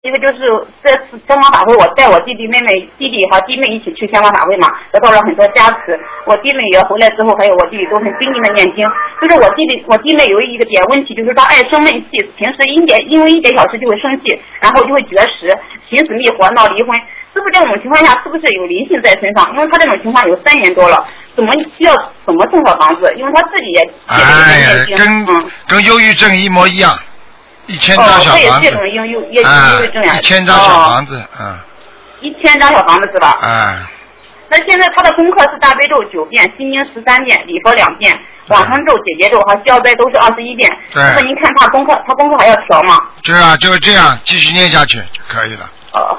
因为就是这次香港法会，我带我弟弟和弟妹一起去香港法会嘛，得到了很多加持。我弟妹也回来之后，还有我弟弟都很拼命的念经。就是我弟妹有一个点问题，就是她爱生闷气，平时因为1点小时就会生气，然后就会绝食、寻死觅活、闹离婚。师傅这种情况下是不是有灵性在身上？因为她这种情况有3年多了，怎么送小房子？因为她自己也念经， 跟忧郁症一模一样。1000张小房子，1000张小房子 ，1000张小房子是吧？那现在他的功课是大悲咒9遍，心经13遍，礼佛2遍，往生咒、解结咒和消灾都是21遍。那您看他功课还要调吗？ 对啊，就是这样，继续念下去就可以了。